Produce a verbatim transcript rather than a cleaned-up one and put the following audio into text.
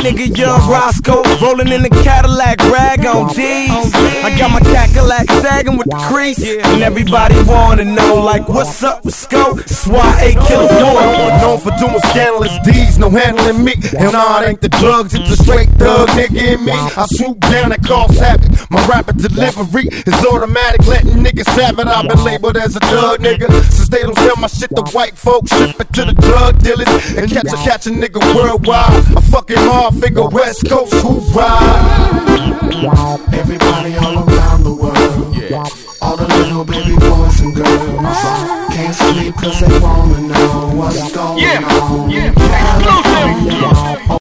nigga Young Roscoe, rolling in the Cadillac, rag on D's. I got my Cadillac sagging with the crease, and everybody wanna know, like, what's up with Scope? That's why I ain't killing one. Known for doing scandalous deeds, no handling me. And nah, it ain't the drugs, it's the straight thug nigga in me. I swoop down and cause havoc. My rapid delivery is automatic, letting niggas have it. I've been labeled as a thug nigga since they don't sell my shit to white folks. Ship it to the drug dealers and catch a catch a nigga worldwide. A fucking hard figure, West Coast, who ride? Everybody on